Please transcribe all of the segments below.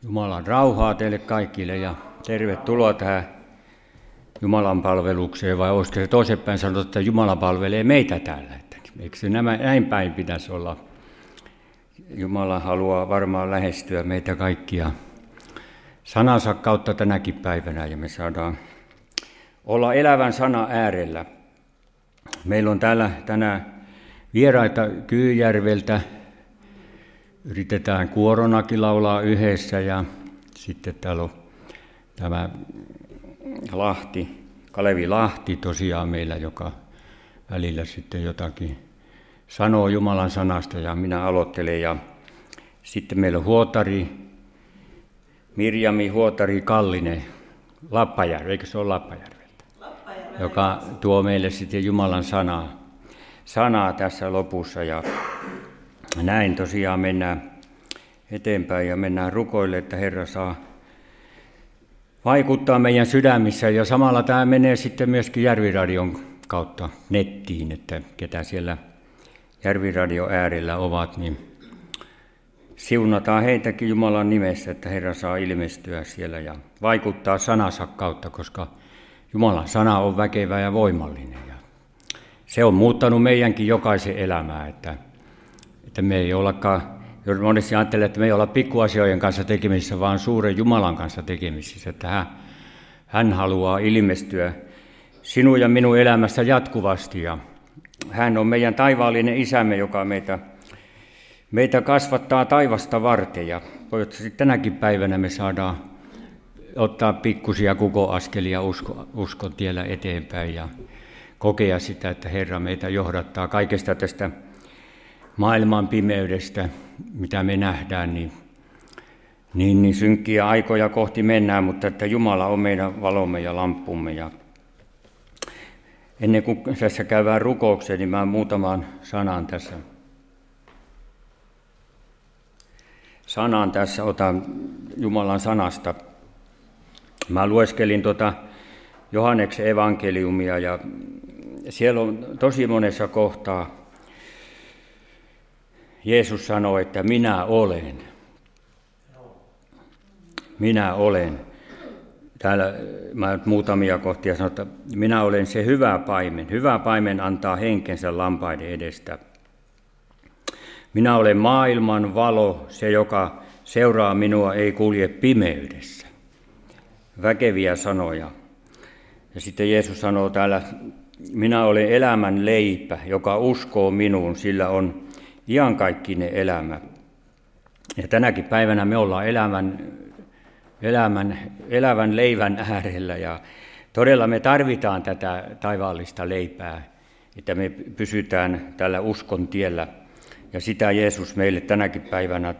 Jumalan rauhaa teille kaikille ja tervetuloa tähän Jumalan palvelukseen, vai olisiko se toisinpäin sanottu, että Jumala palvelee meitä täällä? Eikö se näin päin pitäisi olla? Jumala haluaa varmaan lähestyä meitä kaikkia sanansa kautta tänäkin päivänä, ja me saadaan olla elävän sana äärellä. Meillä on täällä tänään vieraita Kyyjärveltä. Yritetään kuoronakin laulaa yhdessä, ja sitten täällä on tämä Kalevi Lahti tosiaan meillä, joka välillä sitten jotakin sanoo Jumalan sanasta, ja minä aloittelen. Ja sitten meillä on Mirjami Huotari Kallinen Lappajärvi, eikö se ole Lappajärveltä? Joka tuo meille sitten Jumalan sanaa tässä lopussa, ja näin tosiaan mennään eteenpäin ja mennään rukoille, että Herra saa vaikuttaa meidän sydämissä, ja samalla tämä menee sitten myöskin Järviradion kautta nettiin, että ketä siellä Järviradio äärellä ovat, niin siunataan heitäkin Jumalan nimessä, että Herra saa ilmestyä siellä ja vaikuttaa sanansa kautta, koska Jumalan sana on väkevä ja voimallinen. Ja se on muuttanut meidänkin jokaisen elämää, että me ei ollakaan, jos monesti ajattelee, että me ei olla pikkuasioiden kanssa tekemisissä, vaan suuren Jumalan kanssa tekemisissä, että hän haluaa ilmestyä sinun ja minun elämässä jatkuvasti, ja hän on meidän taivaallinen isämme, joka meitä kasvattaa taivasta varten, ja toivottavasti tänäkin päivänä me saadaan ottaa pikkusia kukoaskelia uskon tiellä eteenpäin ja kokea sitä, että Herra meitä johdattaa kaikesta tästä maailman pimeydestä, mitä me nähdään, niin synkkiä aikoja kohti mennään, mutta että Jumala on meidän valomme ja lamppumme. Ja ennen kuin tässä käydään rukoukseen, niin mä muutaman sanan tässä otan Jumalan sanasta. Mä lueskelin Johanneksen evankeliumia, ja siellä on tosi monessa kohtaa Jeesus sanoo, että minä olen. Minä olen. Täällä mä muutamia kohtia sanon, että minä olen se hyvä paimen. Hyvä paimen antaa henkensä lampaiden edestä. Minä olen maailman valo, se joka seuraa minua ei kulje pimeydessä. Väkeviä sanoja. Ja sitten Jeesus sanoo täällä, minä olen elämän leipä, joka uskoo minuun, sillä on iankaikkinen elämä. Ja tänäkin päivänä me ollaan elävän leivän äärellä, ja todella me tarvitaan tätä taivaallista leipää, että me pysytään tällä uskon tiellä, ja sitä Jeesus meille tänäkin päivänä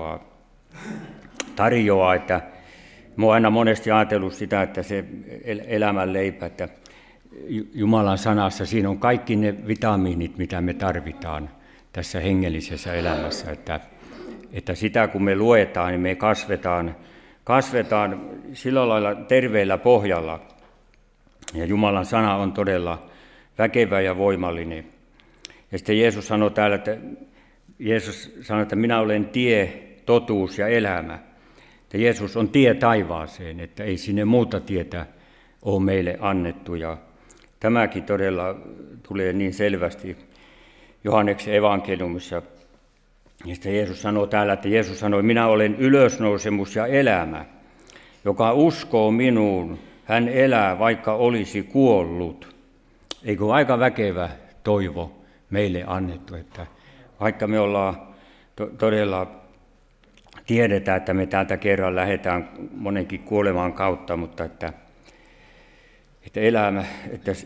tarjoaa, että mä oon aina monesti ajatellut sitä, että se elämän leipä, että Jumalan sanassa siinä on kaikki ne vitamiinit, mitä me tarvitaan tässä hengellisessä elämässä, että sitä kun me luetaan, niin me kasvetaan sillä lailla terveellä pohjalla. Ja Jumalan sana on todella väkevä ja voimallinen. Ja sitten Jeesus sanoi täällä, että minä olen tie, totuus ja elämä. Että Jeesus on tie taivaaseen, että ei sinne muuta tietä ole meille annettu. Ja tämäkin todella tulee niin selvästi Johanneksen evankeliumissa. Ja sitten Jeesus sanoo täällä, että Jeesus sanoi, minä olen ylösnousemus ja elämä, joka uskoo minuun, hän elää, vaikka olisi kuollut. Eikö aika väkevä toivo meille annettu, että vaikka me ollaan todella tiedetään, että me täältä kerran lähdetään monenkin kuolemaan kautta, mutta että elämä,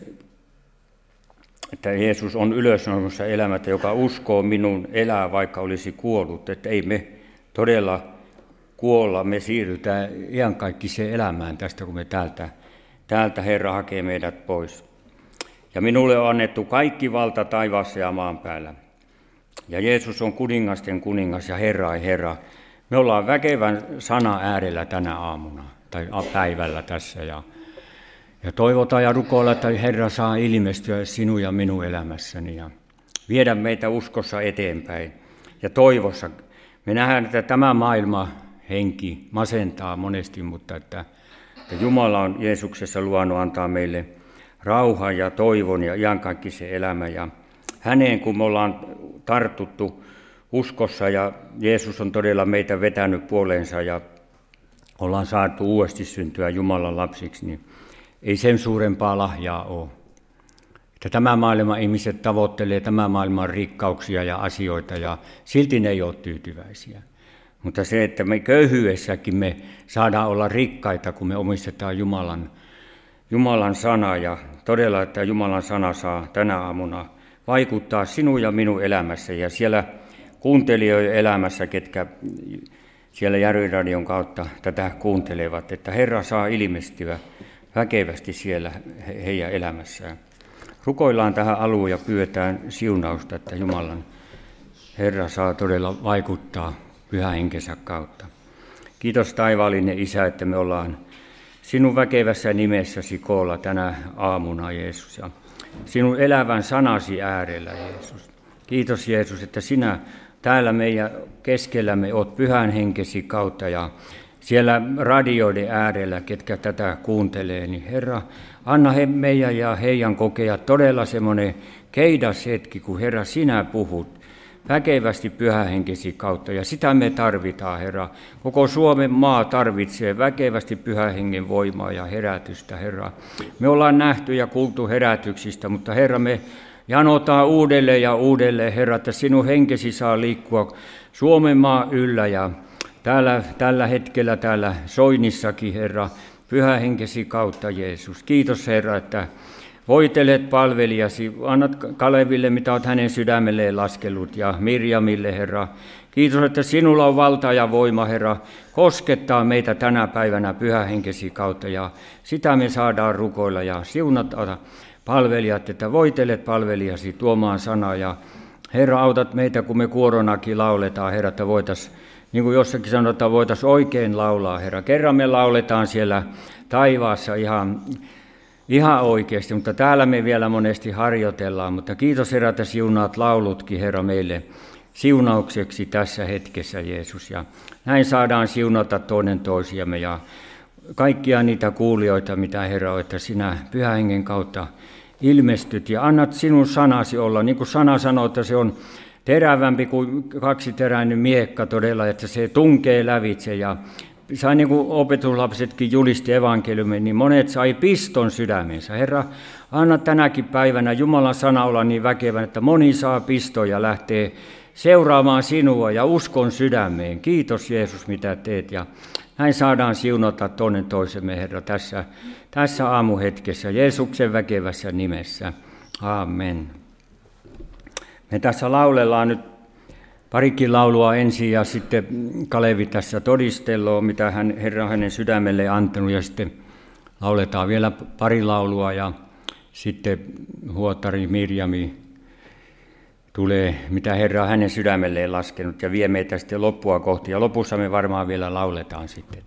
että Jeesus on ylösnousemus ja elämättä, joka uskoo minun elää, vaikka olisi kuollut. Että ei me todella kuolla, me siirrytään iankaikkiseen elämään tästä, kun me täältä Herra hakee meidät pois. Ja minulle on annettu kaikki valta taivaassa ja maan päällä. Ja Jeesus on kuningasten kuningas ja Herra ei Herra. Me ollaan väkevän sana äärellä tänä aamuna tai päivällä tässä, ja toivotaan ja rukoilla, että Herra saa ilmestyä sinun ja minun elämässäni ja viedä meitä uskossa eteenpäin ja toivossa. Me nähdään, että tämä maailma henki masentaa monesti, mutta että Jumala on Jeesuksessa luvannut antaa meille rauhan ja toivon ja iankaikkisen elämän. Ja häneen, kun me ollaan tartuttu uskossa ja Jeesus on todella meitä vetänyt puoleensa ja ollaan saatu uudesti syntyä Jumalan lapsiksi, niin ei sen suurempaa lahjaa ole. Että tämä maailman ihmiset tavoittelee tämän maailman rikkauksia ja asioita ja silti ne ei ole tyytyväisiä. Mutta se, että me köyhyydessäkin me saadaan olla rikkaita, kun me omistetaan Jumalan sana ja todella, että Jumalan sana saa tänä aamuna vaikuttaa sinun ja minun elämässä ja siellä kuuntelijoiden elämässä, ketkä siellä Järviradion kautta tätä kuuntelevat, että Herra saa ilmestyä väkevästi siellä heidän elämässään. Rukoillaan tähän aluun ja pyydetään siunausta, että Jumalan Herra saa todella vaikuttaa Pyhän Henkensä kautta. Kiitos taivaallinen Isä, että me ollaan sinun väkevässä nimessäsi koolla tänä aamuna, Jeesus, ja sinun elävän sanasi äärellä, Jeesus. Kiitos, Jeesus, että sinä täällä meidän keskellämme olet Pyhän Henkesi kautta ja siellä radioiden äärellä, ketkä tätä kuuntelee, niin Herra, anna meidän ja heidän kokea todella semmoinen keidas hetki, kun Herra sinä puhut väkevästi Pyhän Henkesi kautta, ja sitä me tarvitaan, Herra. Koko Suomen maa tarvitsee väkevästi Pyhän Hengen voimaa ja herätystä, Herra. Me ollaan nähty ja kuultu herätyksistä, mutta Herra, me janotaan uudelleen ja uudelleen, Herra, että sinun henkesi saa liikkua Suomen maa yllä ja tällä hetkellä täällä Soinnissakin, Herra, Pyhän Henkesi kautta, Jeesus. Kiitos, Herra, että voitelet palvelijasi, annat Kaleville, mitä olet hänen sydämelleen laskellut, ja Mirjamille, Herra. Kiitos, että sinulla on valta ja voima, Herra, koskettaa meitä tänä päivänä Pyhän Henkesi kautta, ja sitä me saadaan rukoilla, ja siunata palvelijat, että voitelet palvelijasi tuomaan sanaa, ja Herra, autat meitä, kun me kuoronakin lauletaan, Herra, että voitaisiin, niin kuin jossakin sanotaan, voitaisiin oikein laulaa, Herra. Kerran me lauletaan siellä taivaassa ihan oikeasti, mutta täällä me vielä monesti harjoitellaan, mutta kiitos, Herra, että siunaat laulutkin, Herra, meille siunaukseksi tässä hetkessä, Jeesus, ja näin saadaan siunata toinen toisiamme ja kaikkia niitä kuulijoita, mitä, Herra, että sinä Pyhän Hengen kautta ilmestyt ja annat sinun sanasi olla, niin kuin sana sanoo, että se on terävämpi kuin kaksiteräinen miekka todella, että se tunkee lävitse ja sai niin kuin opetuslapsetkin julisti evankeliumin, niin monet sai piston sydämensä. Herra, anna tänäkin päivänä Jumalan sana olla niin väkevän, että moni saa piston ja lähtee seuraamaan sinua ja uskon sydämeen. Kiitos, Jeesus, mitä teet, ja näin saadaan siunata toinen toisemme, Herra, tässä aamuhetkessä Jeesuksen väkevässä nimessä. Amen. Me tässä laulellaan nyt parikin laulua ensin ja sitten Kalevi tässä todistelloo, mitä Herra on hänen sydämelleen antanut, ja sitten lauletaan vielä pari laulua ja sitten huotari Mirjami tulee, mitä Herra on hänen sydämelleen laskenut ja vie meitä sitten loppua kohti. Ja lopussa me varmaan vielä lauletaan sitten.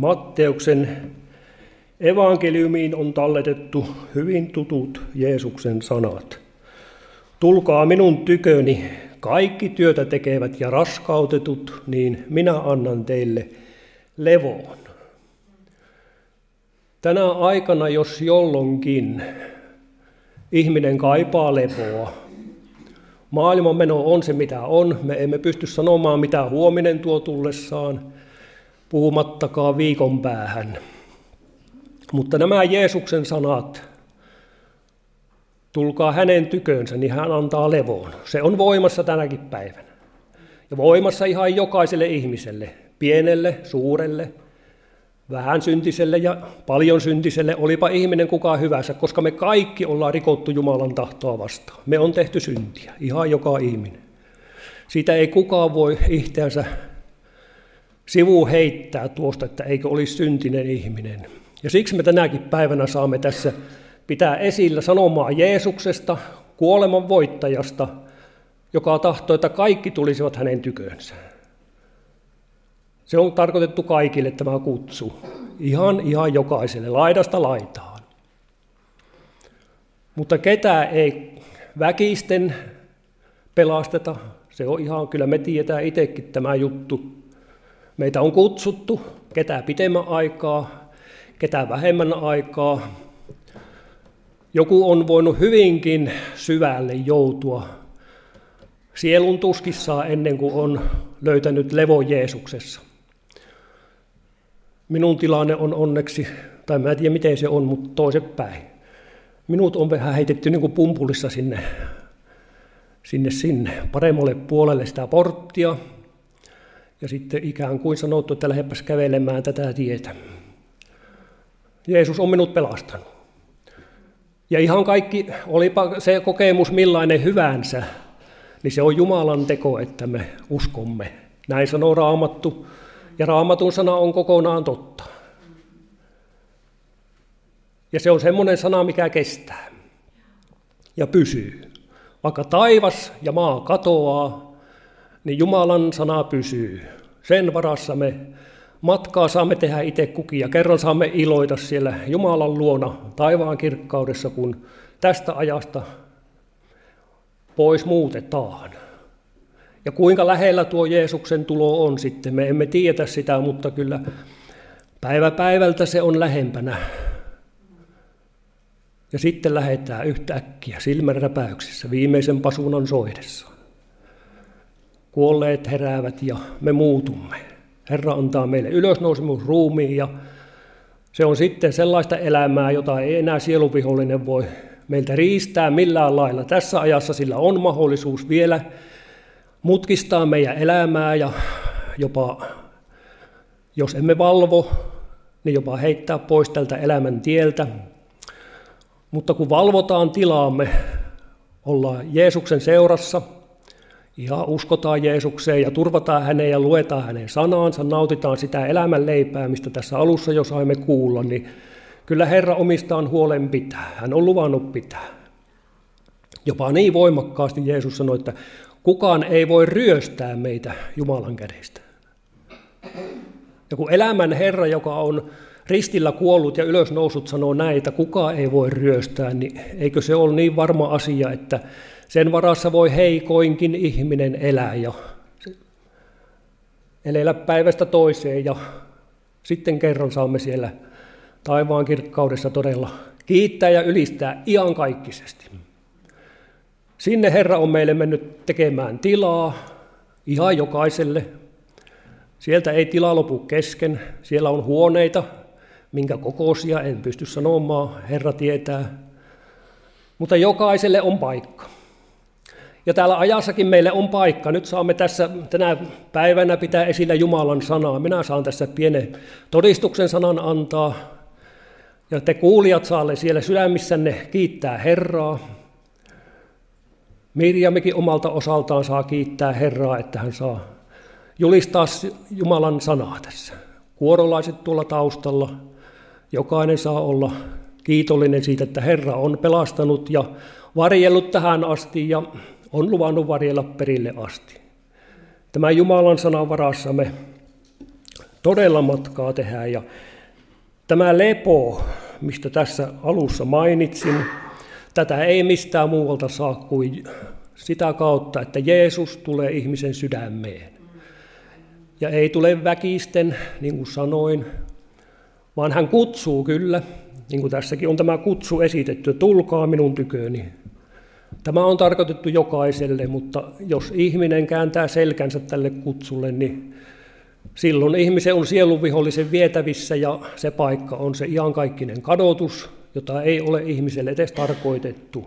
Matteuksen evankeliumiin on talletettu hyvin tutut Jeesuksen sanat. Tulkaa minun tyköni, kaikki työtä tekevät ja raskautetut, niin minä annan teille levoon. Tänä aikana, jos jolloinkin, ihminen kaipaa lepoa. Maailman meno on se, mitä on. Me emme pysty sanomaan, mitä huominen tuo tullessaan, puhumattakaan viikon päähän. Mutta nämä Jeesuksen sanat, tulkaa hänen tykönsä, niin hän antaa levoon. Se on voimassa tänäkin päivänä. Ja voimassa ihan jokaiselle ihmiselle, pienelle, suurelle, vähän syntiselle ja paljon syntiselle, olipa ihminen kukaan hyvänsä, koska me kaikki ollaan rikottu Jumalan tahtoa vastaan. Me on tehty syntiä, ihan joka ihminen. Siitä ei kukaan voi itseänsä sivuun heittää tuosta, että eikö olisi syntinen ihminen. Ja siksi me tänäkin päivänä saamme tässä pitää esillä sanomaa Jeesuksesta, kuoleman voittajasta, joka tahtoo, että kaikki tulisivat hänen tykönsä. Se on tarkoitettu kaikille tämä kutsu, ihan jokaiselle, laidasta laitaan. Mutta ketään ei väkisten pelasteta, se on ihan, kyllä me tiedetään itsekin tämä juttu. Meitä on kutsuttu, ketään pitemmän aikaa, ketään vähemmän aikaa. Joku on voinut hyvinkin syvälle joutua sielun tuskissaan ennen kuin on löytänyt levon Jeesuksessa. Minun tilanne on onneksi, tai mä en tiedä miten se on, mutta toisinpäin. Minut on vähän heitetty niin kuin pumpulissa sinne paremmalle puolelle sitä porttia. Ja sitten ikään kuin sanottu, että lähdepäs kävelemään tätä tietä. Jeesus on minut pelastanut. Ja ihan kaikki, olipa se kokemus millainen hyvänsä, niin se on Jumalan teko, että me uskomme. Näin sanoo Raamattu, ja Raamatun sana on kokonaan totta. Ja se on semmoinen sana, mikä kestää ja pysyy. Vaikka taivas ja maa katoaa, niin Jumalan sana pysyy. Sen varassa me matkaa saamme tehdä itse kukin ja kerran saamme iloita siellä Jumalan luona taivaan kirkkaudessa, kun tästä ajasta pois muutetaan. Ja kuinka lähellä tuo Jeesuksen tulo on sitten, me emme tiedä sitä, mutta kyllä päivä päivältä se on lähempänä. Ja sitten lähdetään yhtäkkiä silmänräpäyksessä viimeisen pasunan soidessa. Kuolleet heräävät ja me muutumme. Herra antaa meille ylösnousemusruumiin ja se on sitten sellaista elämää, jota ei enää sieluvihollinen voi meiltä riistää millään lailla. Tässä ajassa sillä on mahdollisuus vielä mutkistaa meidän elämää ja jopa, jos emme valvo, niin jopa heittää pois tältä elämän tieltä. Mutta kun valvotaan tilaamme, ollaan Jeesuksen seurassa, ja uskotaan Jeesukseen ja turvataan häneen ja luetaan hänen sanaansa, nautitaan sitä elämän leipää, mistä tässä alussa jo saimme kuulla, niin kyllä Herra omistaan huolen pitää. Hän on luvannut pitää. Jopa niin voimakkaasti Jeesus sanoi, että kukaan ei voi ryöstää meitä Jumalan kädestä. Ja kun elämän Herra, joka on ristillä kuollut ja ylösnousut, sanoo näin, että kukaan ei voi ryöstää, niin eikö se ole niin varma asia, että sen varassa voi heikoinkin ihminen elää ja elellä päivästä toiseen ja sitten kerran saamme siellä taivaan kirkkaudessa todella kiittää ja ylistää iankaikkisesti. Sinne Herra on meille mennyt tekemään tilaa ihan jokaiselle. Sieltä ei tila lopu kesken. Siellä on huoneita, minkä kokoisia en pysty sanomaan, Herra tietää. Mutta jokaiselle on paikka. Ja täällä ajassakin meille on paikka. Nyt saamme tässä tänä päivänä pitää esillä Jumalan sanaa. Minä saan tässä pienen todistuksen sanan antaa. Ja te kuulijat saatte siellä sydämissänne kiittää Herraa. Mirjamikin omalta osaltaan saa kiittää Herraa, että hän saa julistaa Jumalan sanaa tässä. Kuorolaiset tuolla taustalla. Jokainen saa olla kiitollinen siitä, että Herra on pelastanut ja varjellut tähän asti ja on luvannut varjella perille asti. Tämän Jumalan sanan varassa me Todella matkaa tehdään. Ja tämä lepo, mistä tässä alussa mainitsin, tätä ei mistään muualta saa kuin sitä kautta, että Jeesus tulee ihmisen sydämeen. Ja ei tule väkisten, niin kuin sanoin, vaan hän kutsuu kyllä, niin kuin tässäkin on tämä kutsu esitetty, tulkaa minun tyköni. Tämä on tarkoitettu jokaiselle, mutta jos ihminen kääntää selkänsä tälle kutsulle, niin silloin ihmisen on sielunvihollisen vietävissä ja se paikka on se iankaikkinen kadotus, jota ei ole ihmiselle edes tarkoitettu.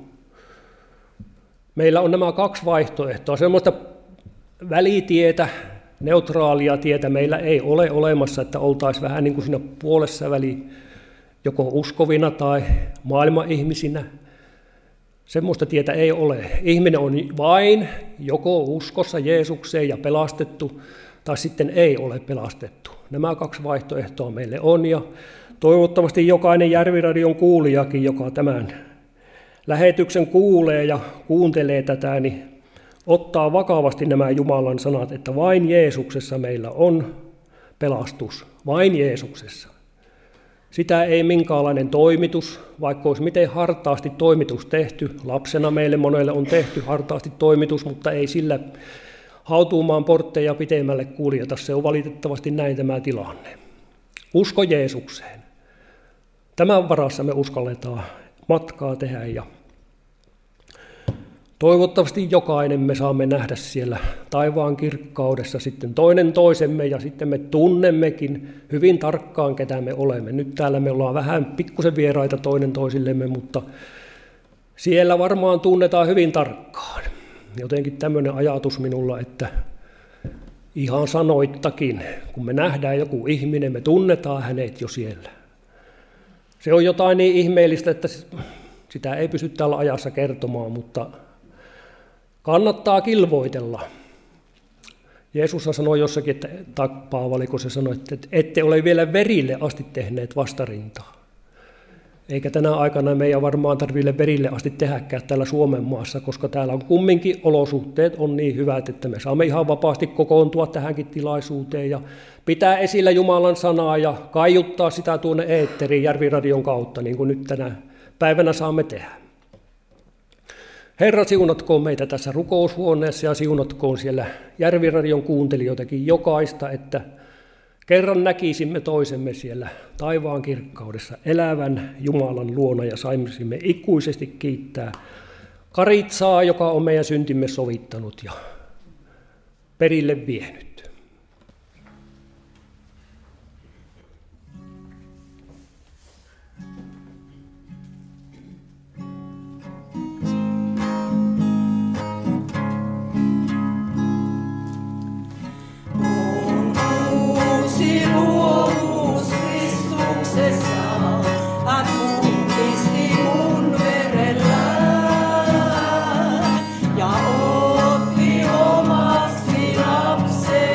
Meillä on nämä kaksi vaihtoehtoa. Semmoista välitietä, neutraalia tietä meillä ei ole olemassa, että oltaisiin vähän niin kuin siinä puolessa väliin, joko uskovina tai maailman-ihmisinä. Semmoista tietä ei ole. Ihminen on vain joko uskossa Jeesukseen ja pelastettu, tai sitten ei ole pelastettu. Nämä kaksi vaihtoehtoa meille on, ja toivottavasti jokainen Järviradion kuulijakin, joka tämän lähetyksen kuulee ja kuuntelee tätä, niin ottaa vakavasti nämä Jumalan sanat, että vain Jeesuksessa meillä on pelastus, vain Jeesuksessa. Sitä ei minkäänlainen toimitus, vaikka olisi miten hartaasti toimitus tehty, lapsena meille monelle on tehty hartaasti toimitus, mutta ei sillä hautuumaan portteja pitemmälle kuljeta, se on valitettavasti näin tämä tilanne. Usko Jeesukseen. Tämän varassa me uskalletaan matkaa tehdä ja toivottavasti jokainen me saamme nähdä siellä taivaan kirkkaudessa sitten toinen toisemme ja sitten me tunnemmekin hyvin tarkkaan, ketä me olemme. Nyt täällä me ollaan vähän pikkusen vieraita toinen toisillemme, mutta siellä varmaan tunnetaan hyvin tarkkaan. Jotenkin tämmöinen ajatus minulla, että ihan sanoittakin, kun me nähdään joku ihminen, me tunnetaan hänet jo siellä. Se on jotain niin ihmeellistä, että sitä ei pysty tällä ajassa kertomaan, mutta kannattaa kilvoitella. Jeesus sanoi jossakin, tai Paavali, kun se sanoi, että ette ole vielä verille asti tehneet vastarintaa. Eikä tänä aikana meidän varmaan tarvitse verille asti tehdäkään täällä Suomen maassa, koska täällä on kumminkin olosuhteet on niin hyvät, että me saamme ihan vapaasti kokoontua tähänkin tilaisuuteen ja pitää esillä Jumalan sanaa ja kaiuttaa sitä tuonne eetteriin Järviradion kautta, niin kuin nyt tänä päivänä saamme tehdä. Herra, siunatkoon meitä tässä rukoushuoneessa ja siunatkoon siellä Järviradion kuuntelijoitakin jokaista, että kerran näkisimme toisemme siellä taivaan kirkkaudessa elävän Jumalan luona ja saisimme ikuisesti kiittää Karitsaa, joka on meidän syntimme sovittanut ja perille vienyt. Ja otti omaksi lapsen.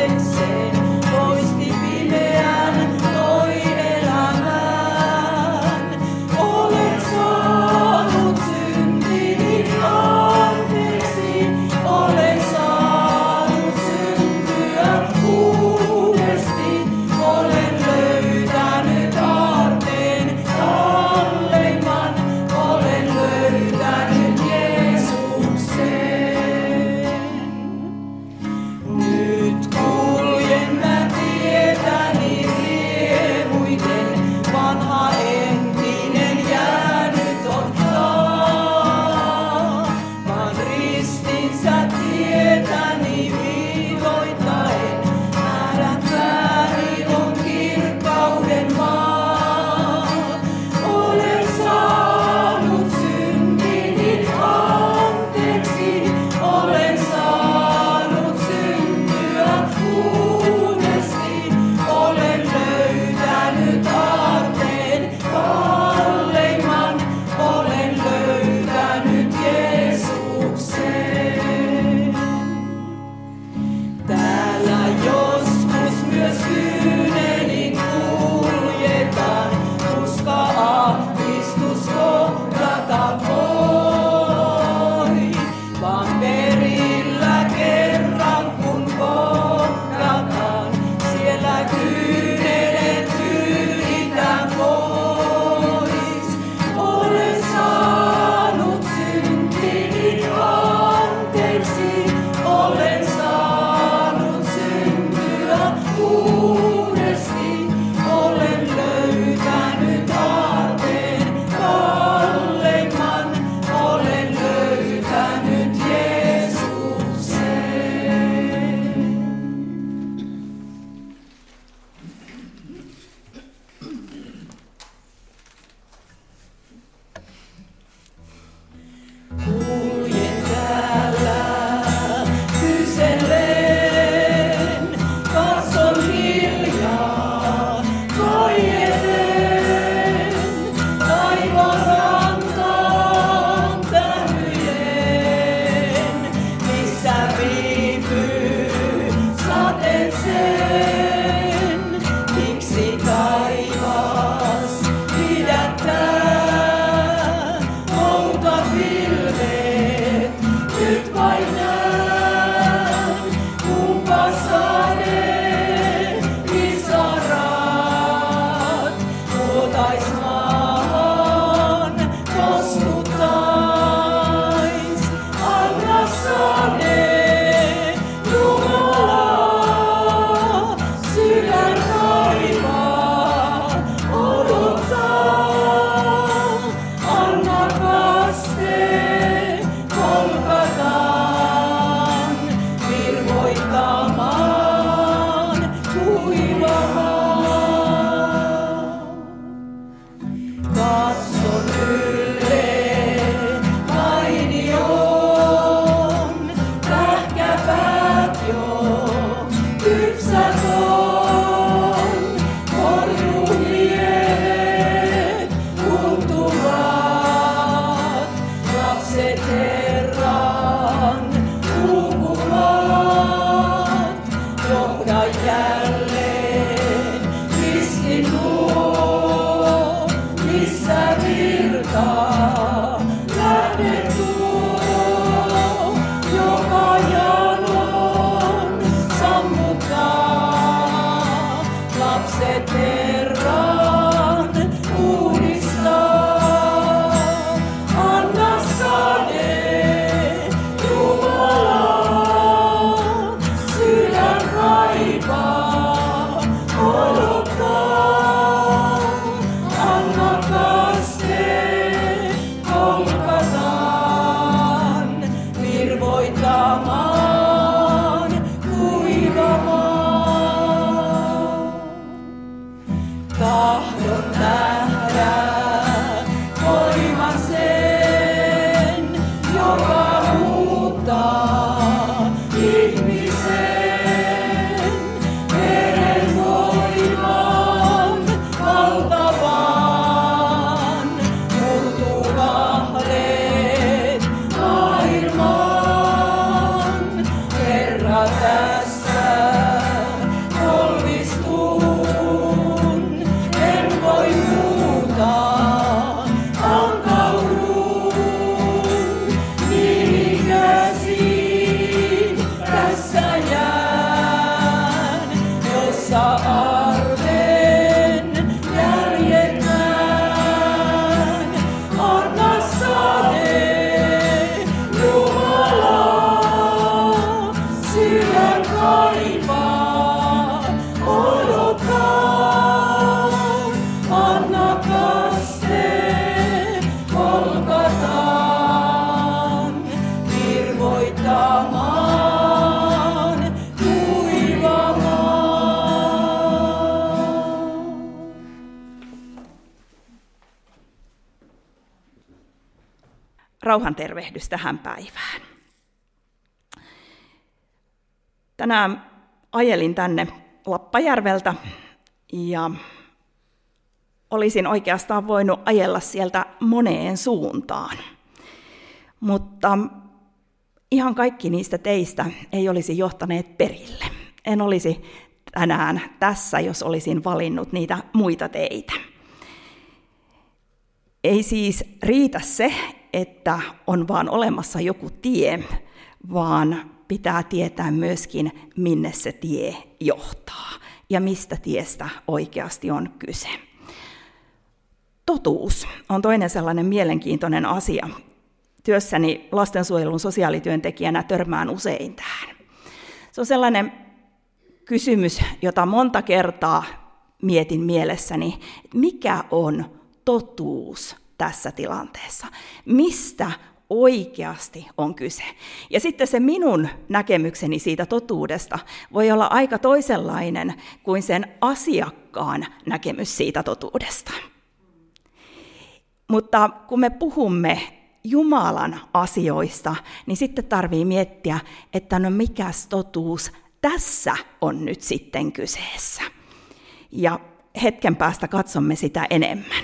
virtaa, lähde tuo, joka jalon sammuttaa. Lapset Herran uudistaa, anna sade Jumala, sydän kaipaa, odottaa. Anna kaste kolkataan, virvoittamaan, kuivamaan. Tahdon nähdä voiman sen, joka muuttaa ihmisen. Veren voiman valtavan, murtuvahdet maailman. Herra tässä kolmistun, en voi muuta, antaudun niihin käsiin, tässä jään, jossa arven jäljet näen. Anna sade Jumala, sydän kaipaa, odottaa. Anna kaste kolkataan, virvoittamaan, kuivamaan. Rauhan tervehdys tähän päivään. Tänään ajelin tänne Lappajärveltä ja olisin oikeastaan voinut ajella sieltä moneen suuntaan. Mutta ihan kaikki niistä teistä ei olisi johtaneet perille. En olisi tänään tässä, jos olisin valinnut niitä muita teitä. Ei siis riitä se, että on vaan olemassa joku tie, vaan pitää tietää myöskin, minne se tie johtaa ja mistä tiestä oikeasti on kyse. Totuus on toinen sellainen mielenkiintoinen asia. Työssäni lastensuojelun sosiaalityöntekijänä törmään usein tähän. Se on sellainen kysymys, jota monta kertaa mietin mielessäni, mikä on totuus tässä tilanteessa? Mistä oikeasti on kyse? Ja sitten se minun näkemykseni siitä totuudesta voi olla aika toisenlainen kuin sen asiakkaan näkemys siitä totuudesta. Mutta kun me puhumme Jumalan asioista, niin sitten tarvii miettiä, että no mikäs totuus tässä on nyt sitten kyseessä. Ja hetken päästä katsomme sitä enemmän.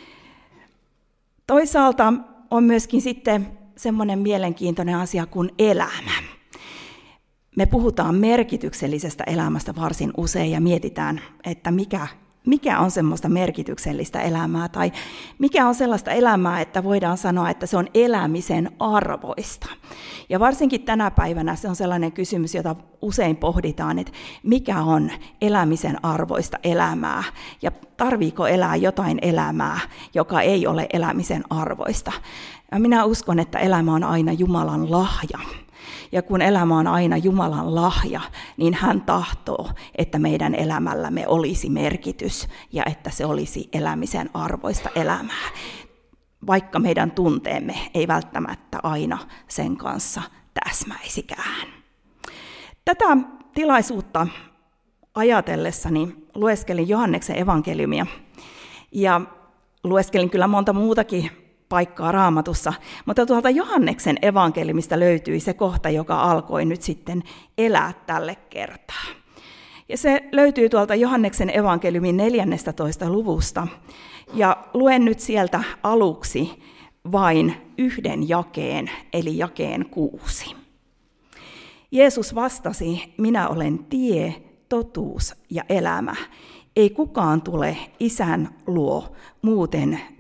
Toisaalta on myöskin sitten semmoinen mielenkiintoinen asia kuin elämä. Me puhutaan merkityksellisestä elämästä varsin usein ja mietitään, että mikä on semmoista merkityksellistä elämää tai mikä on sellaista elämää, että voidaan sanoa, että se on elämisen arvoista. Ja varsinkin tänä päivänä se on sellainen kysymys, jota usein pohditaan, että mikä on elämisen arvoista elämää ja tarviiko elää jotain elämää, joka ei ole elämisen arvoista. Ja minä uskon, että elämä on aina Jumalan lahja. Ja kun elämä on aina Jumalan lahja, niin hän tahtoo, että meidän elämällämme olisi merkitys ja että se olisi elämisen arvoista elämää. Vaikka meidän tunteemme ei välttämättä aina sen kanssa täsmäisikään. Tätä tilaisuutta ajatellessani lueskelin Johanneksen evankeliumia ja lueskelin kyllä monta muutakin paikkaa Raamatussa, mutta tuolta Johanneksen evankeliumista löytyi se kohta, joka alkoi nyt sitten elää tälle kertaa. Ja se löytyy tuolta Johanneksen evankeliumin 14. luvusta, ja luen nyt sieltä aluksi vain yhden jakeen, eli jakeen 6. Jeesus vastasi, minä olen tie, totuus ja elämä. Ei kukaan tule Isän luo muuten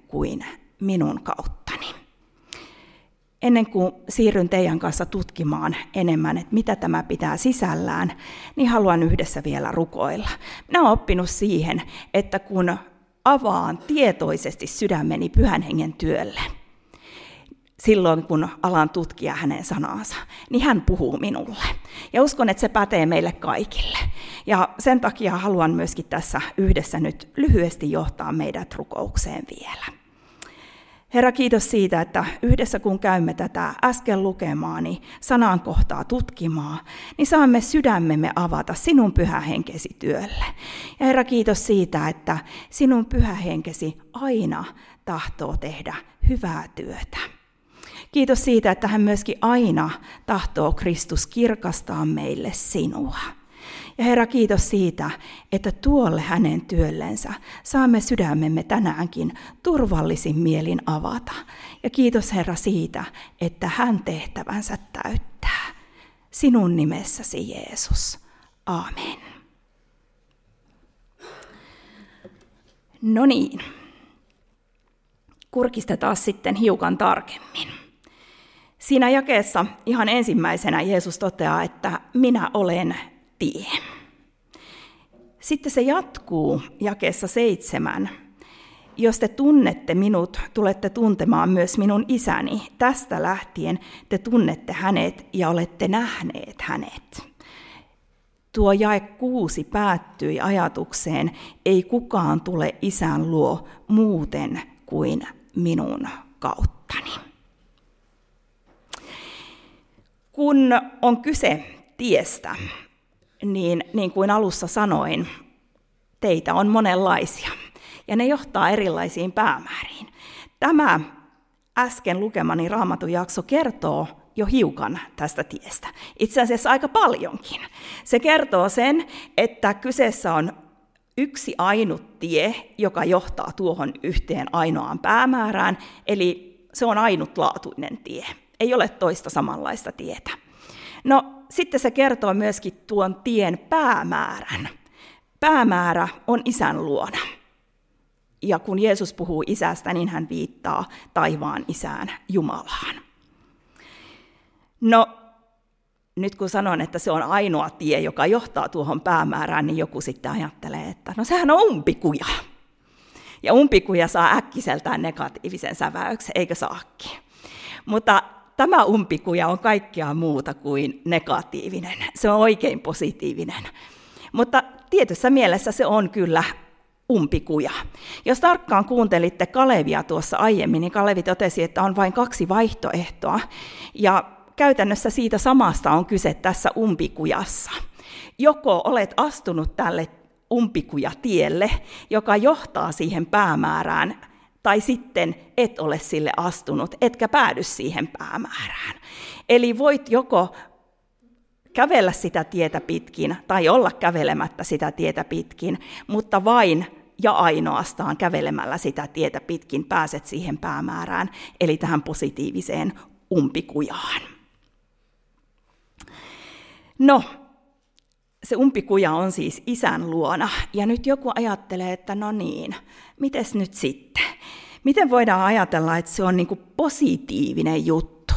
kuin minun kauttani. Ennen kuin siirryn teidän kanssa tutkimaan enemmän, että mitä tämä pitää sisällään, niin haluan yhdessä vielä rukoilla. Minä olen oppinut siihen, että kun avaan tietoisesti sydämeni Pyhän Hengen työlle, silloin kun alan tutkia hänen sanansa, niin hän puhuu minulle. Ja uskon, että se pätee meille kaikille. Ja sen takia haluan myöskin tässä yhdessä nyt lyhyesti johtaa meidät rukoukseen vielä. Herra, kiitos siitä, että yhdessä kun käymme tätä äsken lukemaani sanan kohtaa tutkimaan, niin saamme sydämemme avata sinun pyhä henkesi työlle. Ja Herra, kiitos siitä, että sinun pyhä henkesi aina tahtoo tehdä hyvää työtä. Kiitos siitä, että hän myöskin aina tahtoo Kristus kirkastaa meille sinua. Ja Herra, kiitos siitä, että tuolle hänen työllensä saamme sydämemme tänäänkin turvallisin mielin avata. Ja kiitos Herra siitä, että hän tehtävänsä täyttää. Sinun nimessäsi Jeesus. Aamen. No niin, kurkistetaan sitten hiukan tarkemmin. Siinä jakeessa ihan ensimmäisenä Jeesus toteaa, että minä olen tie. Sitten se jatkuu jakeessa 7. Jos te tunnette minut, tulette tuntemaan myös minun isäni. Tästä lähtien te tunnette hänet ja olette nähneet hänet. Tuo jae 6 päättyi ajatukseen, ei kukaan tule isän luo muuten kuin minun kauttani. Kun on kyse tiestä, niin kuin alussa sanoin, teitä on monenlaisia ja ne johtaa erilaisiin päämääriin. Tämä äsken lukemani Raamatun jakso kertoo jo hiukan tästä tiestä. Itse asiassa aika paljonkin. Se kertoo sen, että kyseessä on yksi ainut tie, joka johtaa tuohon yhteen ainoaan päämäärään, eli se on ainutlaatuinen tie. Ei ole toista samanlaista tietä. No, sitten se kertoo myöskin tuon tien päämäärän. Päämäärä on isän luona. Ja kun Jeesus puhuu isästä, niin hän viittaa taivaan isään Jumalaan. No, nyt kun sanon, että se on ainoa tie, joka johtaa tuohon päämäärään, niin joku sitten ajattelee, että no sehän on umpikuja. Ja umpikuja saa äkkiseltään negatiivisen säväyksen, eikö saakin? Mutta tämä umpikuja on kaikkea muuta kuin negatiivinen. Se on oikein positiivinen. Mutta tietyssä mielessä se on kyllä umpikuja. Jos tarkkaan kuuntelitte Kalevia tuossa aiemmin, niin Kalevi totesi, että on vain 2 vaihtoehtoa. Ja käytännössä siitä samasta on kyse tässä umpikujassa. Joko olet astunut tälle umpikujatielle, joka johtaa siihen päämäärään, tai sitten et ole sille astunut, etkä päädy siihen päämäärään. Eli voit joko kävellä sitä tietä pitkin tai olla kävelemättä sitä tietä pitkin, mutta vain ja ainoastaan kävelemällä sitä tietä pitkin pääset siihen päämäärään, eli tähän positiiviseen umpikujaan. No, se umpikuja on siis isän luona, ja nyt joku ajattelee, että no niin, mites nyt sitten? Miten voidaan ajatella, että se on niin kuin positiivinen juttu?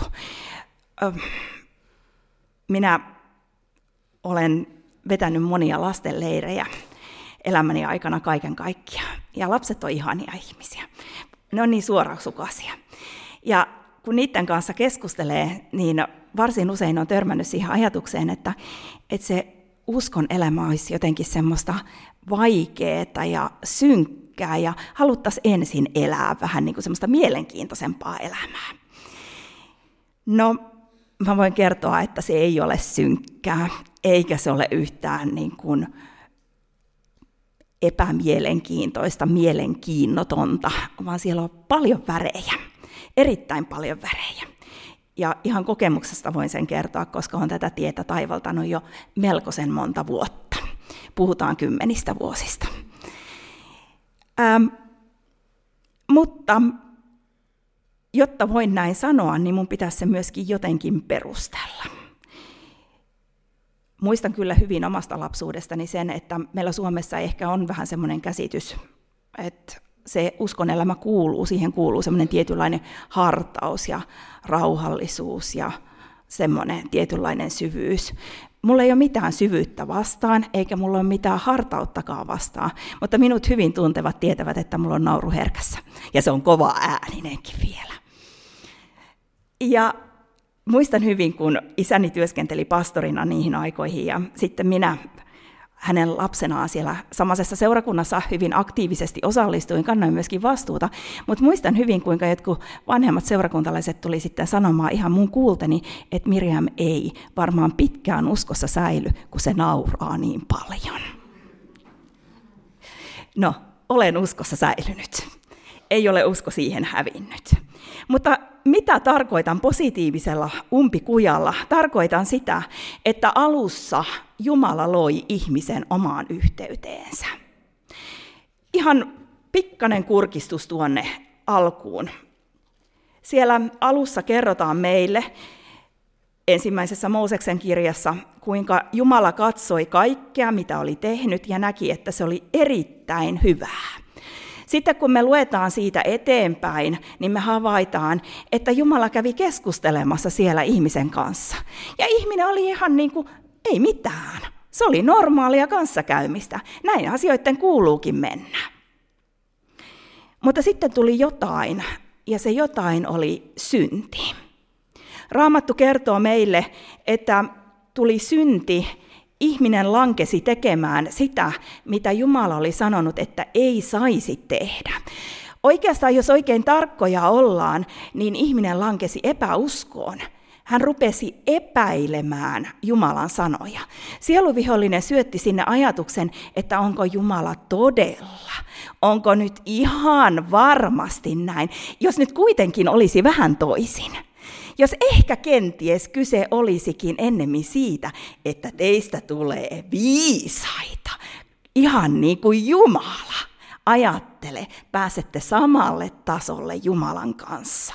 Minä olen vetänyt monia lastenleirejä elämäni aikana kaiken kaikkiaan, ja lapset on ihania ihmisiä. Ne on niin suorasukaisia. Ja kun niiden kanssa keskustelee, niin varsin usein on törmännyt siihen ajatukseen, että se uskon elämä olisi jotenkin semmoista vaikeaa ja synkkää, ja haluttaisiin ensin elää vähän niin kuin semmoista mielenkiintoisempaa elämää. No, mä voin kertoa, että se ei ole synkkää, eikä se ole yhtään niin kuin epämielenkiintoista, mielenkiinnotonta, vaan siellä on paljon värejä, erittäin paljon värejä. Ja ihan kokemuksesta voin sen kertoa, koska olen tätä tietä taivaltanut jo melkoisen monta vuotta. Puhutaan 10 vuosista. Mutta jotta voin näin sanoa, niin mun pitäisi se myöskin jotenkin perustella. Muistan kyllä hyvin omasta lapsuudestani sen, että meillä Suomessa ehkä on vähän semmoinen käsitys, että se uskonelämä kuuluu, siihen kuuluu semmoinen tietynlainen hartaus ja rauhallisuus ja semmoinen tietynlainen syvyys. Mulla ei ole mitään syvyyttä vastaan, eikä mulla ole mitään hartauttakaan vastaan, mutta minut hyvin tuntevat tietävät, että mulla on nauru herkässä, ja se on kova ääninenkin vielä. Ja muistan hyvin, kun isäni työskenteli pastorina niihin aikoihin, ja sitten minä hänen lapsenaan siellä samaisessa seurakunnassa hyvin aktiivisesti osallistuin, kannoin myöskin vastuuta, mutta muistan hyvin, kuinka jotkut vanhemmat seurakuntalaiset tuli sitten sanomaan ihan mun kuulteni, että Miriam ei varmaan pitkään uskossa säily, kun se nauraa niin paljon. No, olen uskossa säilynyt. Ei ole usko siihen hävinnyt. Mutta mitä tarkoitan positiivisella umpikujalla? Tarkoitan sitä, että alussa Jumala loi ihmisen omaan yhteyteensä. Ihan pikkainen kurkistus tuonne alkuun. Siellä alussa kerrotaan meille ensimmäisessä Mooseksen kirjassa, kuinka Jumala katsoi kaikkea, mitä oli tehnyt, ja näki, että se oli erittäin hyvää. Sitten kun me luetaan siitä eteenpäin, niin me havaitaan, että Jumala kävi keskustelemassa siellä ihmisen kanssa. Ja ihminen oli ihan niin kuin, ei mitään. Se oli normaalia kanssakäymistä. Näin asioiden kuuluukin mennä. Mutta sitten tuli jotain, ja se jotain oli synti. Raamattu kertoo meille, että tuli synti, ihminen lankesi tekemään sitä, mitä Jumala oli sanonut, että ei saisi tehdä. Oikeastaan, jos oikein tarkkoja ollaan, niin ihminen lankesi epäuskoon. Hän rupesi epäilemään Jumalan sanoja. Sieluvihollinen syötti sinne ajatuksen, että onko Jumala todella? Onko nyt ihan varmasti näin? Jos nyt kuitenkin olisi vähän toisin. Jos ehkä kenties kyse olisikin ennemmin siitä, että teistä tulee viisaita, ihan niin kuin Jumala. Ajattele, pääsette samalle tasolle Jumalan kanssa.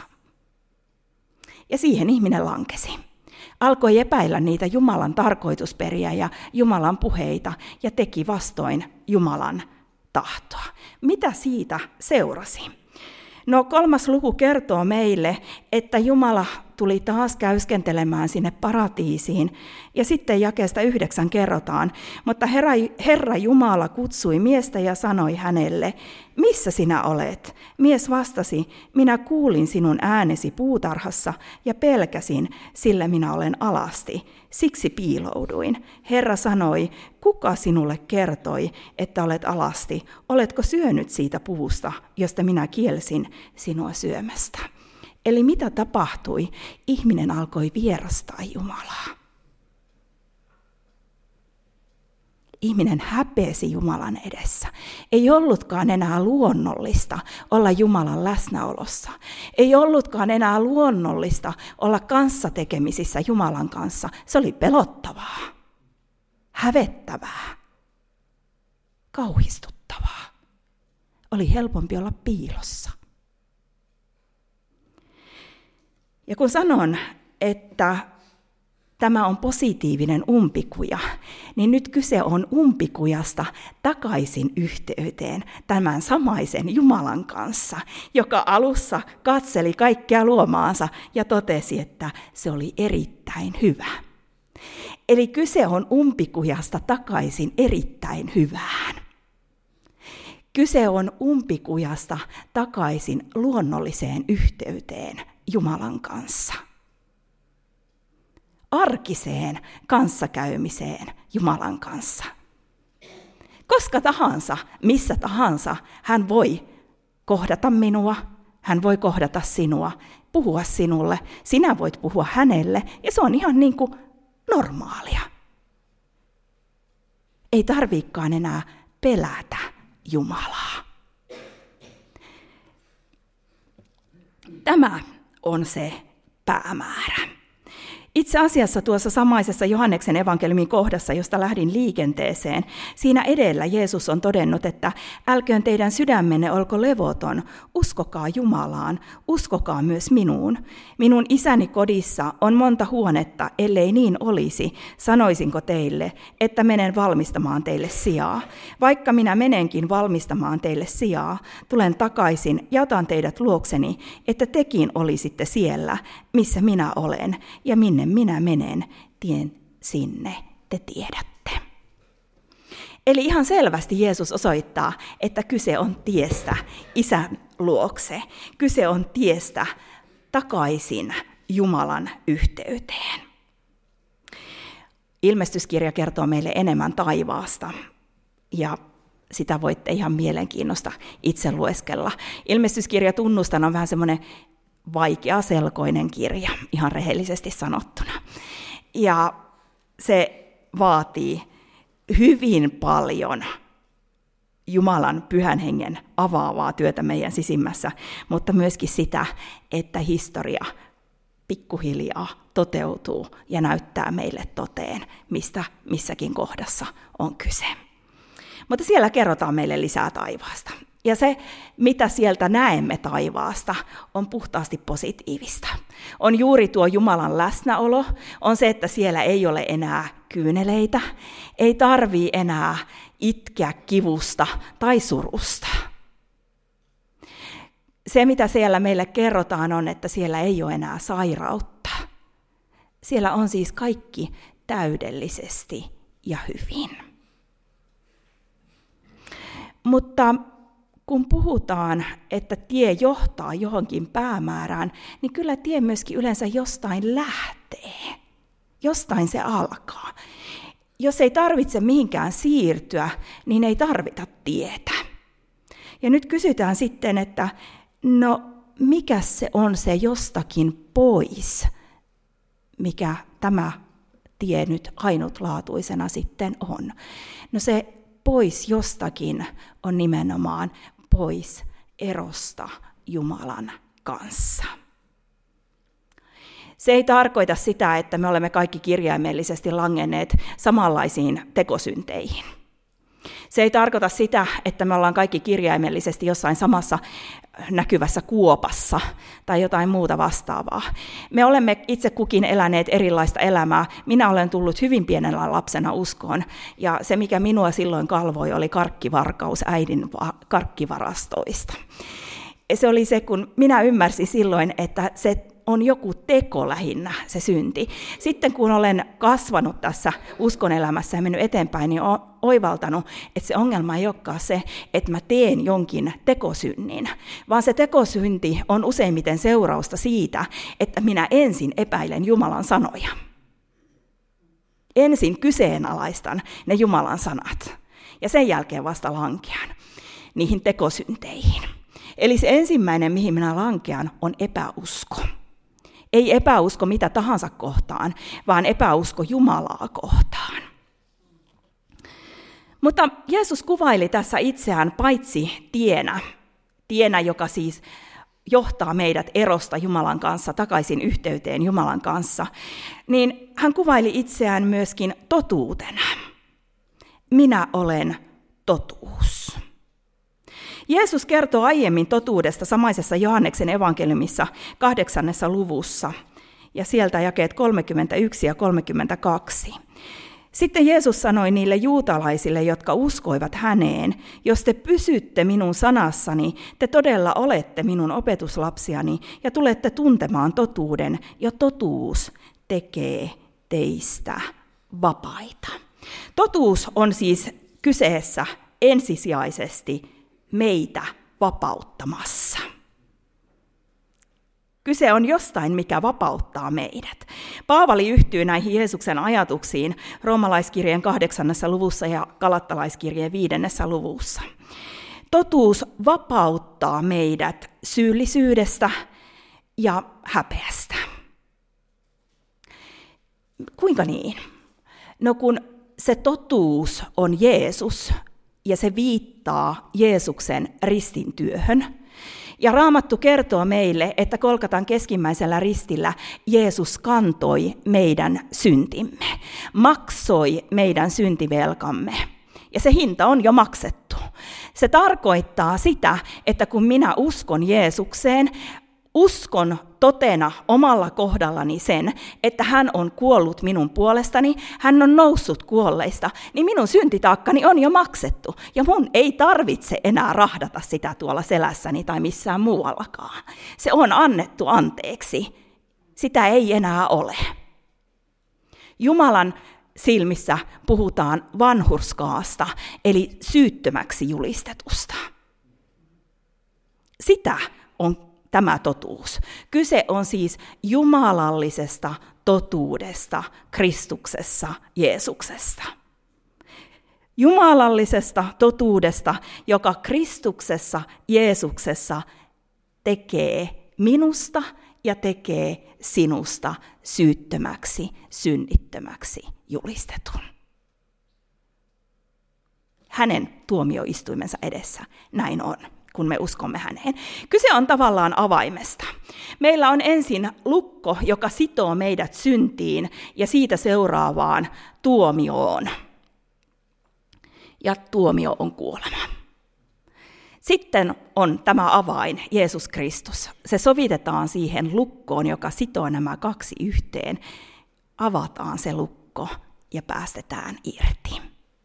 Ja siihen ihminen lankesi. Alkoi epäillä niitä Jumalan tarkoitusperiä ja Jumalan puheita ja teki vastoin Jumalan tahtoa. Mitä siitä seurasi? No 3. luku kertoo meille, että Jumala tuli taas käyskentelemään sinne paratiisiin. Ja sitten jakeesta 9 kerrotaan, mutta Herra Jumala kutsui miestä ja sanoi hänelle, missä sinä olet? Mies vastasi, minä kuulin sinun äänesi puutarhassa ja pelkäsin, sillä minä olen alasti. Siksi piilouduin. Herra sanoi, kuka sinulle kertoi, että olet alasti? Oletko syönyt siitä puusta, josta minä kielsin sinua syömästä? Eli mitä tapahtui? Ihminen alkoi vierastaa Jumalaa. Ihminen häpesi Jumalan edessä. Ei ollutkaan enää luonnollista olla Jumalan läsnäolossa. Ei ollutkaan enää luonnollista olla kanssatekemisissä Jumalan kanssa. Se oli pelottavaa, hävettävää, kauhistuttavaa. Oli helpompi olla piilossa. Ja kun sanon, että tämä on positiivinen umpikuja, niin nyt kyse on umpikujasta takaisin yhteyteen tämän samaisen Jumalan kanssa, joka alussa katseli kaikkea luomaansa ja totesi, että se oli erittäin hyvä. Eli kyse on umpikujasta takaisin erittäin hyvään. Kyse on umpikujasta takaisin luonnolliseen yhteyteen Jumalan kanssa. Arkiseen kanssakäymiseen Jumalan kanssa. Koska tahansa, missä tahansa, hän voi kohdata minua, hän voi kohdata sinua, puhua sinulle, sinä voit puhua hänelle, ja se on ihan niin kuin normaalia. Ei tarviikaan enää pelätä Jumalaa. Tämä on se päämäärä. Itse asiassa tuossa samaisessa Johanneksen evankeliumin kohdassa, josta lähdin liikenteeseen, siinä edellä Jeesus on todennut, että älköön teidän sydämenne olko levoton, uskokaa Jumalaan, uskokaa myös minuun. Minun isäni kodissa on monta huonetta, ellei niin olisi, sanoisinko teille, että menen valmistamaan teille sijaa. Vaikka minä menenkin valmistamaan teille sijaa, tulen takaisin ja otan teidät luokseni, että tekin olisitte siellä, missä minä olen, ja minne minä menen, tien sinne te tiedätte. Eli ihan selvästi Jeesus osoittaa, että kyse on tiestä Isän luokse. Kyse on tiestä takaisin Jumalan yhteyteen. Ilmestyskirja kertoo meille enemmän taivaasta, ja sitä voitte ihan mielenkiinnosta itse lueskella. Ilmestyskirja tunnustan on vähän semmoinen vaikeaselkoinen kirja, ihan rehellisesti sanottuna. Ja se vaatii hyvin paljon Jumalan pyhän hengen avaavaa työtä meidän sisimmässä, mutta myöskin sitä, että historia pikkuhiljaa toteutuu ja näyttää meille toteen, mistä missäkin kohdassa on kyse. Mutta siellä kerrotaan meille lisää taivaasta. Ja se, mitä sieltä näemme taivaasta, on puhtaasti positiivista. On juuri tuo Jumalan läsnäolo, on se, että siellä ei ole enää kyyneleitä, ei tarvii enää itkeä kivusta tai surusta. Se, mitä siellä meille kerrotaan, on, että siellä ei ole enää sairautta. Siellä on siis kaikki täydellisesti ja hyvin. Mutta kun puhutaan, että tie johtaa johonkin päämäärään, niin kyllä tie myöskin yleensä jostain lähtee. Jostain se alkaa. Jos ei tarvitse mihinkään siirtyä, niin ei tarvita tietä. Ja nyt kysytään sitten, että no mikä se on se jostakin pois, mikä tämä tie nyt ainutlaatuisena sitten on. No se pois jostakin on nimenomaan pois erosta Jumalan kanssa. Se ei tarkoita sitä, että me olemme kaikki kirjaimellisesti langenneet samanlaisiin tekosynteihin. Se ei tarkoita sitä, että me ollaan kaikki kirjaimellisesti jossain samassa näkyvässä kuopassa tai jotain muuta vastaavaa. Me olemme itse kukin eläneet erilaista elämää. Minä olen tullut hyvin pienellä lapsena uskoon, ja se, mikä minua silloin kalvoi, oli karkkivarkaus äidin karkkivarastoista. Se oli se, kun minä ymmärsin silloin, että se on joku teko lähinnä, se synti. Sitten kun olen kasvanut tässä uskonelämässä ja mennyt eteenpäin, niin olen oivaltanut, että se ongelma ei olekaan se, että mä teen jonkin tekosynnin, vaan se tekosynti on useimmiten seurausta siitä, että minä ensin epäilen Jumalan sanoja. Ensin kyseenalaistan ne Jumalan sanat ja sen jälkeen vasta lankean niihin tekosynteihin. Eli se ensimmäinen, mihin minä lankean, on epäusko. Ei epäusko mitä tahansa kohtaan, vaan epäusko Jumalaa kohtaan. Mutta Jeesus kuvaili tässä itseään paitsi tienä, joka siis johtaa meidät erosta Jumalan kanssa takaisin yhteyteen Jumalan kanssa, niin hän kuvaili itseään myöskin totuutena. Minä olen totuus. Jeesus kertoo aiemmin totuudesta samaisessa Johanneksen evankeliumissa 8. luvussa, ja sieltä jakeet 31 ja 32. Sitten Jeesus sanoi niille juutalaisille, jotka uskoivat häneen, jos te pysytte minun sanassani, te todella olette minun opetuslapsiani ja tulette tuntemaan totuuden, ja totuus tekee teistä vapaita. Totuus on siis kyseessä ensisijaisesti meitä vapauttamassa. Kyse on jostain, mikä vapauttaa meidät. Paavali yhtyy näihin Jeesuksen ajatuksiin roomalaiskirjeen 8. luvussa ja galattalaiskirjeen 5. luvussa. Totuus vapauttaa meidät syyllisyydestä ja häpeästä. Kuinka niin? No kun se totuus on Jeesus ja se viittaa Jeesuksen ristintyöhön, Ja Raamattu kertoo meille, että Golgatan keskimmäisellä ristillä Jeesus kantoi meidän syntimme, maksoi meidän syntivelkamme. Ja se hinta on jo maksettu. Se tarkoittaa sitä, että kun minä uskon Jeesukseen, uskon totena omalla kohdallani sen, että hän on kuollut minun puolestani, hän on noussut kuolleista, niin minun syntitaakkani on jo maksettu. Ja mun ei tarvitse enää rahdata sitä tuolla selässäni tai missään muuallakaan. Se on annettu anteeksi. Sitä ei enää ole. Jumalan silmissä puhutaan vanhurskaasta, eli syyttömäksi julistetusta. Sitä on tämä totuus. Kyse on siis jumalallisesta totuudesta Kristuksessa, Jeesuksesta. Jumalallisesta totuudesta, joka Kristuksessa, Jeesuksessa tekee minusta ja tekee sinusta syyttömäksi, synnittömäksi julistetun. Hänen tuomioistuimensa edessä näin on, kun me uskomme häneen. Kyse on tavallaan avaimesta. Meillä on ensin lukko, joka sitoo meidät syntiin ja siitä seuraavaan tuomioon. Ja tuomio on kuolema. Sitten on tämä avain, Jeesus Kristus. Se sovitetaan siihen lukkoon, joka sitoo nämä kaksi yhteen. Avataan se lukko ja päästetään irti.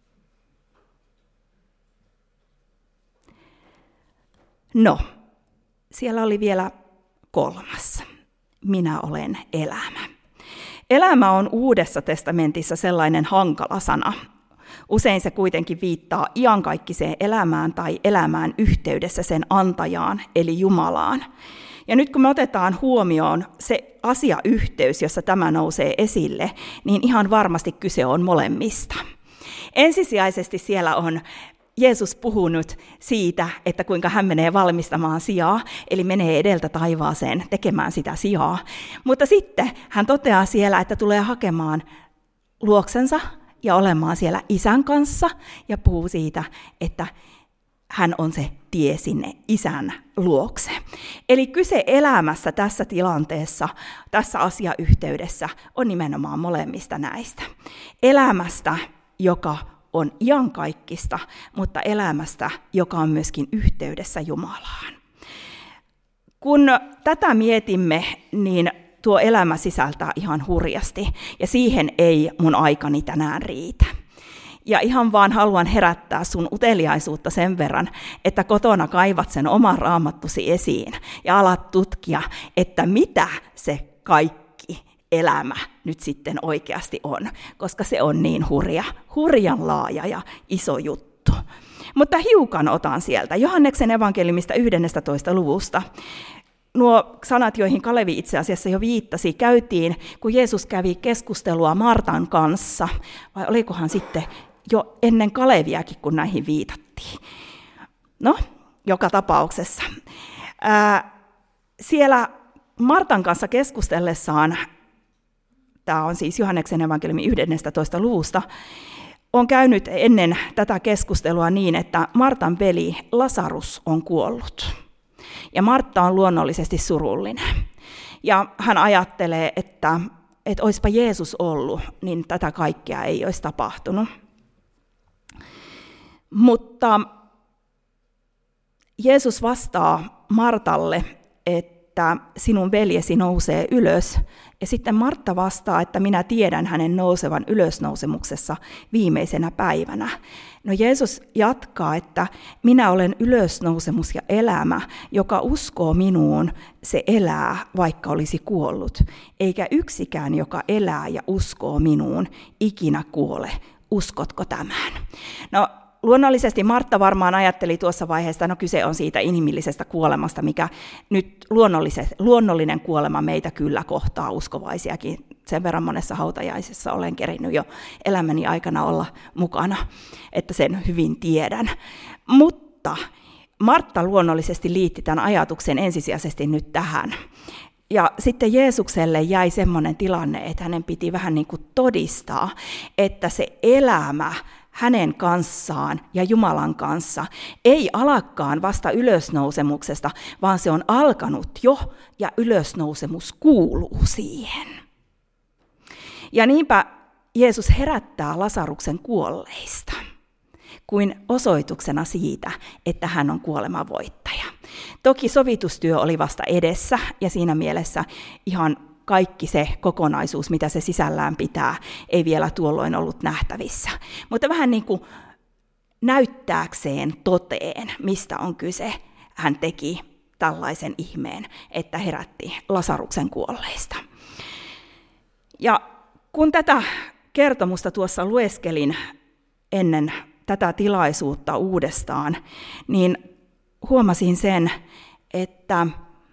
No, siellä oli vielä kolmas. Minä olen elämä. Elämä on Uudessa testamentissa sellainen hankala sana. Usein se kuitenkin viittaa iankaikkiseen elämään tai elämään yhteydessä sen antajaan, eli Jumalaan. Ja nyt kun me otetaan huomioon se asiayhteys, jossa tämä nousee esille, niin ihan varmasti kyse on molemmista. Ensisijaisesti siellä on Jeesus puhunut siitä, että kuinka hän menee valmistamaan sijaa, eli menee edeltä taivaaseen tekemään sitä sijaa. Mutta sitten hän toteaa siellä, että tulee hakemaan luoksensa ja olemaan siellä Isän kanssa ja puhuu siitä, että hän on se tie sinne Isän luokse. Eli kyse elämässä tässä tilanteessa, tässä asiayhteydessä on nimenomaan molemmista näistä. Elämästä, joka on iankaikkista, mutta elämästä, joka on myöskin yhteydessä Jumalaan. Kun tätä mietimme, niin tuo elämä sisältää ihan hurjasti, ja siihen ei mun aikani tänään riitä. Ja ihan vaan haluan herättää sun uteliaisuutta sen verran, että kotona kaivat sen oman raamattusi esiin ja alat tutkia, että mitä se kaikki elämä nyt sitten oikeasti on, koska se on niin hurjan laaja ja iso juttu. Mutta hiukan otan sieltä Johanneksen evankeliumista 11. luvusta. Nuo sanat, joihin Kalevi itse asiassa jo viittasi, käytiin, kun Jeesus kävi keskustelua Martan kanssa, vai olikohan sitten jo ennen Kaleviakin, kun näihin viitattiin. No, joka tapauksessa. Siellä Martan kanssa keskustellessaan, tämä on siis Johanneksen evankeliumin 11. luvusta, on käynyt ennen tätä keskustelua niin, että Martan veli Lasarus on kuollut. Ja Martta on luonnollisesti surullinen. Ja hän ajattelee, että olisipa Jeesus ollut, niin tätä kaikkea ei olisi tapahtunut. Mutta Jeesus vastaa Martalle, että sinun veljesi nousee ylös. Ja sitten Martta vastaa, että minä tiedän hänen nousevan ylösnousemuksessa viimeisenä päivänä. No Jeesus jatkaa, että minä olen ylösnousemus ja elämä, joka uskoo minuun, se elää, vaikka olisi kuollut. Eikä yksikään, joka elää ja uskoo minuun, ikinä kuole. Uskotko tämän? No luonnollisesti Martta varmaan ajatteli tuossa vaiheessa, no kyse on siitä inhimillisestä kuolemasta, mikä nyt luonnollinen kuolema meitä kyllä kohtaa uskovaisiakin. Sen verran monessa hautajaisessa olen kerinnyt jo elämäni aikana olla mukana, että sen hyvin tiedän. Mutta Martta luonnollisesti liitti tämän ajatuksen ensisijaisesti nyt tähän. Ja sitten Jeesukselle jäi semmoinen tilanne, että hänen piti vähän niin kuin todistaa, että se elämä hänen kanssaan ja Jumalan kanssa ei alakaan vasta ylösnousemuksesta, vaan se on alkanut jo ja ylösnousemus kuuluu siihen. Ja niinpä Jeesus herättää Lasaruksen kuolleista kuin osoituksena siitä, että hän on kuoleman voittaja. Toki sovitustyö oli vasta edessä ja siinä mielessä ihan kaikki se kokonaisuus, mitä se sisällään pitää, ei vielä tuolloin ollut nähtävissä. Mutta vähän niin kuin näyttääkseen toteen, mistä on kyse, hän teki tällaisen ihmeen, että herätti Lasaruksen kuolleista. Ja kun tätä kertomusta tuossa lueskelin ennen tätä tilaisuutta uudestaan, niin huomasin sen, että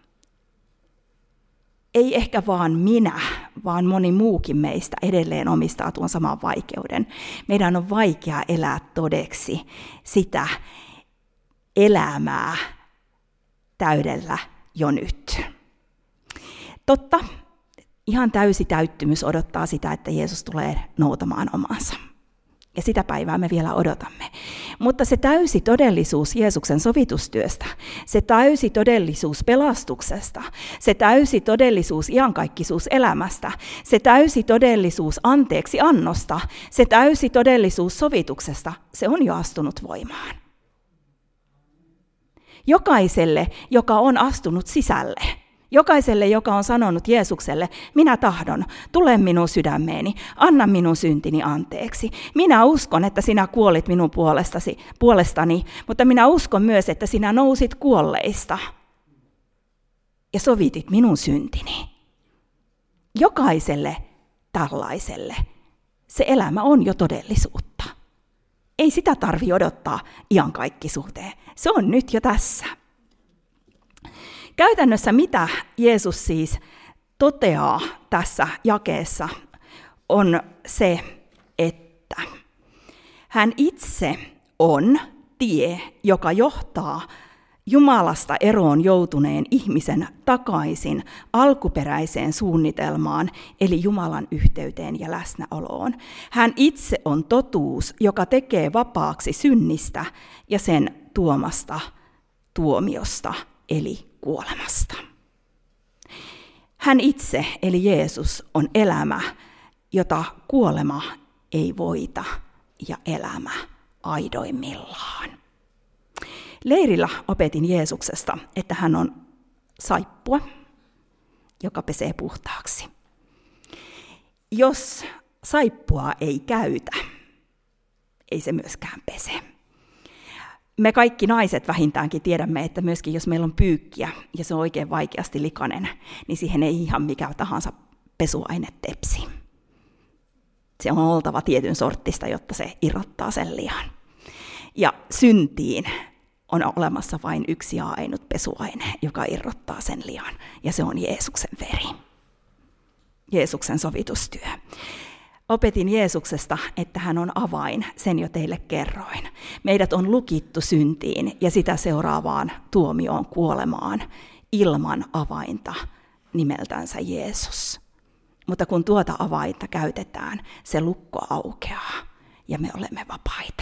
ei ehkä vaan minä, vaan moni muukin meistä edelleen omistaa tuon saman vaikeuden. Meidän on vaikea elää todeksi sitä elämää täydellä jo nyt. Totta, ihan täysi täyttymys odottaa sitä, että Jeesus tulee noutamaan omansa. Ja sitä päivää me vielä odotamme. Mutta se täysi todellisuus Jeesuksen sovitustyöstä, se täysi todellisuus pelastuksesta, se täysi todellisuus iankaikkisuus elämästä, se täysi todellisuus anteeksi annosta, se täysi todellisuus sovituksesta, se on jo astunut voimaan. Jokaiselle, joka on astunut sisälle, jokaiselle, joka on sanonut Jeesukselle, minä tahdon, tule minun sydämeeni, anna minun syntini anteeksi. Minä uskon, että sinä kuolit minun puolestani, mutta minä uskon myös, että sinä nousit kuolleista ja sovitit minun syntini. Jokaiselle tällaiselle se elämä on jo todellisuutta. Ei sitä tarvitse odottaa iankaikkisuuteen. Se on nyt jo tässä. Käytännössä mitä Jeesus siis toteaa tässä jakeessa on se, että hän itse on tie, joka johtaa Jumalasta eroon joutuneen ihmisen takaisin alkuperäiseen suunnitelmaan, eli Jumalan yhteyteen ja läsnäoloon. Hän itse on totuus, joka tekee vapaaksi synnistä ja sen tuomasta tuomiosta, eli kuolemasta. Hän itse, eli Jeesus, on elämä, jota kuolema ei voita, ja elämä aidoimmillaan. Leirillä opetin Jeesuksesta, että hän on saippua, joka pesee puhtaaksi. Jos saippua ei käytä, ei se myöskään pese. Me kaikki naiset vähintäänkin tiedämme, että myöskin jos meillä on pyykkiä ja se on oikein vaikeasti likainen, niin siihen ei ihan mikä tahansa pesuaine tepsi. Se on oltava tietyn sorttista, jotta se irrottaa sen lihan. Ja syntiin on olemassa vain yksi ja ainut pesuaine, joka irrottaa sen lihan, ja se on Jeesuksen veri. Jeesuksen sovitustyö. Opetin Jeesuksesta, että hän on avain, sen jo teille kerroin. Meidät on lukittu syntiin ja sitä seuraavaan tuomioon kuolemaan ilman avainta nimeltänsä Jeesus. Mutta kun tuota avainta käytetään, se lukko aukeaa ja me olemme vapaita.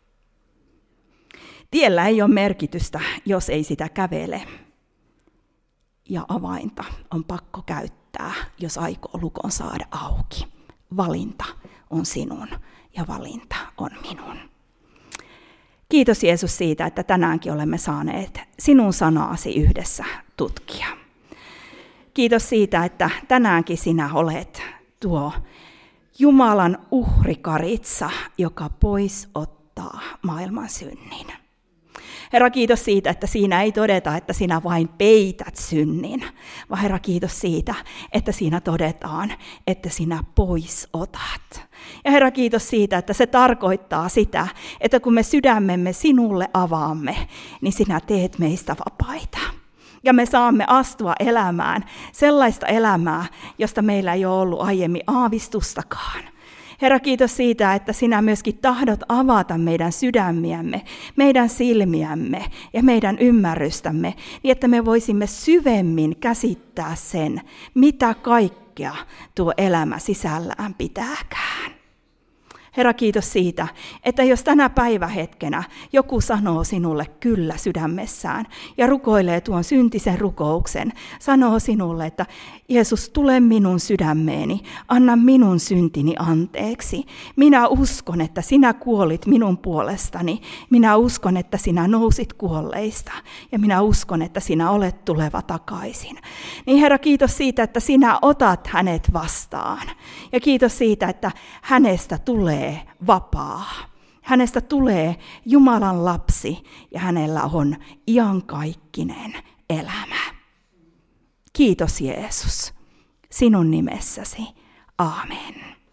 Tiellä ei ole merkitystä, jos ei sitä kävele. Ja avainta on pakko käyttää, jos aikoo lukon saada auki. Valinta on sinun ja valinta on minun. Kiitos Jeesus siitä, että tänäänkin olemme saaneet sinun sanaasi yhdessä tutkia. Kiitos siitä, että tänäänkin sinä olet tuo Jumalan uhrikaritsa, joka pois ottaa maailman synnin. Herra, kiitos siitä, että siinä ei todeta, että sinä vain peität synnin, vaan Herra, kiitos siitä, että siinä todetaan, että sinä pois otat. Ja Herra, kiitos siitä, että se tarkoittaa sitä, että kun me sydämemme sinulle avaamme, niin sinä teet meistä vapaita. Ja me saamme astua elämään sellaista elämää, josta meillä ei ole ollut aiemmin aavistustakaan. Herra, kiitos siitä, että sinä myöskin tahdot avata meidän sydämiämme, meidän silmiämme ja meidän ymmärrystämme, niin että me voisimme syvemmin käsittää sen, mitä kaikkea tuo elämä sisällään pitääkään. Herra, kiitos siitä, että jos tänä päivähetkenä joku sanoo sinulle kyllä sydämessään ja rukoilee tuon syntisen rukouksen, sanoo sinulle, että Jeesus, tule minun sydämeeni, anna minun syntini anteeksi. Minä uskon, että sinä kuolit minun puolestani. Minä uskon, että sinä nousit kuolleista ja minä uskon, että sinä olet tuleva takaisin. Niin Herra, kiitos siitä, että sinä otat hänet vastaan ja kiitos siitä, että hänestä tulee vapaa. Hänestä tulee Jumalan lapsi ja hänellä on iankaikkinen elämä. Kiitos Jeesus, sinun nimessäsi. Aamen.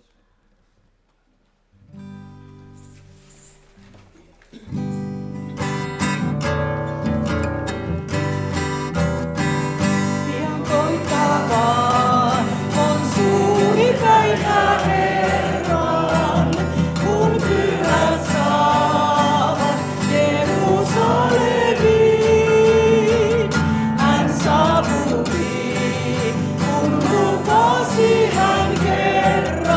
Pian koittavaan on suuri päivä Herran, kun pyhät saavat Jerusalemiin. Hän saapui, kun lupasi hän kerran.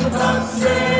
taivaaseen.